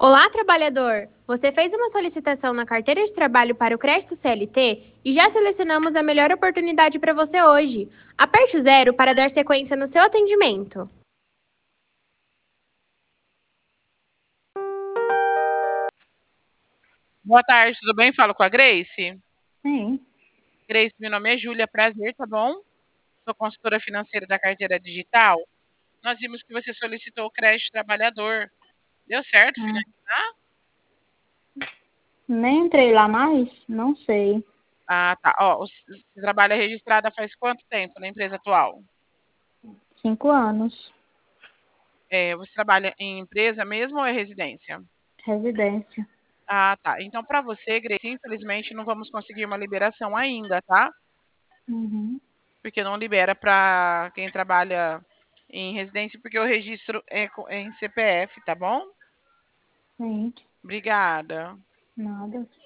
Olá, trabalhador! Você fez uma solicitação na carteira de trabalho para o crédito CLT e já selecionamos a melhor oportunidade para você hoje. Aperte o 0 para dar sequência no seu atendimento. Boa tarde, tudo bem? Falo com a Grace. Sim. Grace, meu nome é Júlia, prazer, tá bom? Sou consultora financeira da carteira digital. Nós vimos que você solicitou o crédito trabalhador. Deu certo, Ah, finalizar? nem entrei lá mais? Não sei. Ah, tá. Ó, você trabalha registrada faz quanto tempo na empresa atual? 5 anos. Você trabalha em empresa mesmo ou é residência? Residência. Ah, tá. Então, para você, Grace, infelizmente não vamos conseguir uma liberação ainda, tá? Uhum. Porque não libera para quem trabalha em residência, porque o registro é em CPF, tá bom? Sim. Obrigada. Nada.